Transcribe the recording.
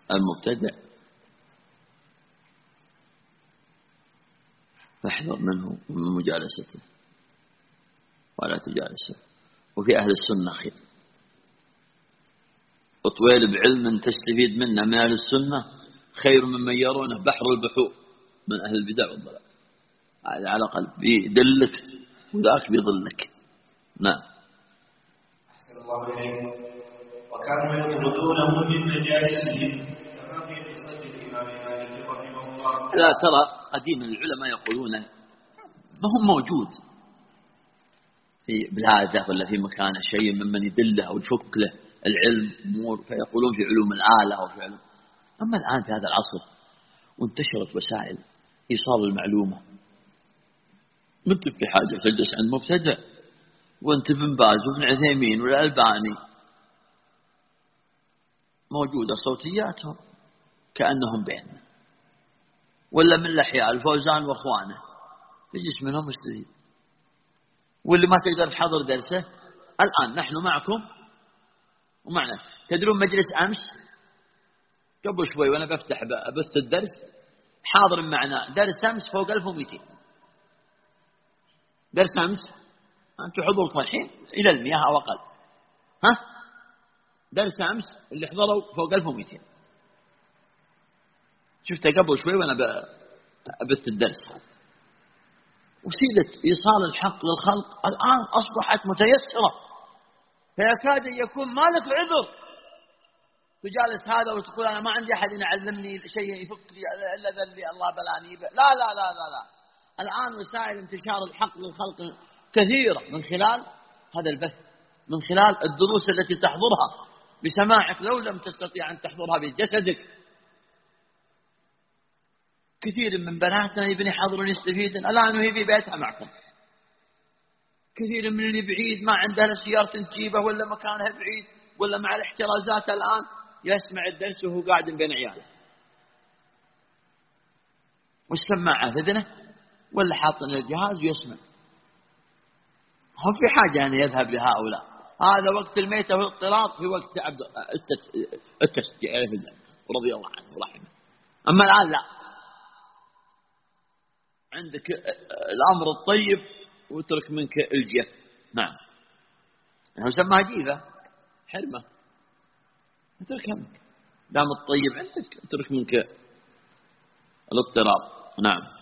المبتدع فاحذر منه ومن مجالسته ولا تجالسه. وفي أهل السنة خير، اطويل بعلم تستفيد منه من أهل السنة خير ممن يرونه بحر البحور من أهل البدع والضلال. هذا على قلب بيدلك وذاك بيضلك. نعم. أحسن الله إليكم. وكانوا يطردونه من مجالسهم كما في قصة الإمام مالك رحمه الله. لا ترى قديما العلماء يقولون ما هم موجود في بلاده ولا في مكانه شيء ممن يدله أو يفك له العلم أمور، فيقولون في علوم الآلة أو في علوم. أما الآن في هذا العصر وانتشرت وسائل إيصال المعلومة، ما انت في حاجة تجلس عند مبتدع وانت بن باز وابن عثيمين والألباني موجودة صوتياتهم كأنهم بيننا، ولا من الأحياء الفوزان وأخوانه تجلس منهم مستفيد. واللي ما تقدر تحضر درسه الآن نحن معكم ومعنا. تدرون مجلس أمس قبل شوي وأنا بفتح بث الدرس حاضر معنا درس أمس فوق 1200 درس أمس. أنتم حضوركم الحين إلى 100 أو أقل. درس أمس اللي حضروا فوق 1200. شفته قبل شوي وأنا بث الدرس. وسيلة إيصال الحق للخلق الآن أصبحت متيسرة، فيكاد يكون ما لك عذر تجالس هذا وتقول أنا ما عندي أحد يعلمني شيء يفك لي إلا ذا اللي الله بلاني به. لا لا لا لا لا. الآن وسائل انتشار الحق للخلق كثيرة من خلال هذا البث، من خلال الدروس التي تحضرها بسماعك لو لم تستطيع أن تحضرها بجسدك. كثير من بناتنا يبني يحضرون يستفيدون الآن وهي في بيتها معكم. كثير من اللي بعيد ما عنده سيارة تجيبه ولا مكانها بعيد ولا مع الاحترازات الآن يسمع الدرس وهو قاعد بين عياله والسماعة في أذنه ولا حاطن الجهاز ويسمع. هو في حاجة أن يذهب لهؤلاء. هذا وقت الميتة والاضطراب في وقت عبد التسجيل رضي الله عنه ورحمه. أما الآن لا، عندك الأمر الطيب وترك منك الجيف. نعم، هو سماها جيفة حرمة، اتركها منك دام الطيب عندك، اترك منك الاضطراب. نعم.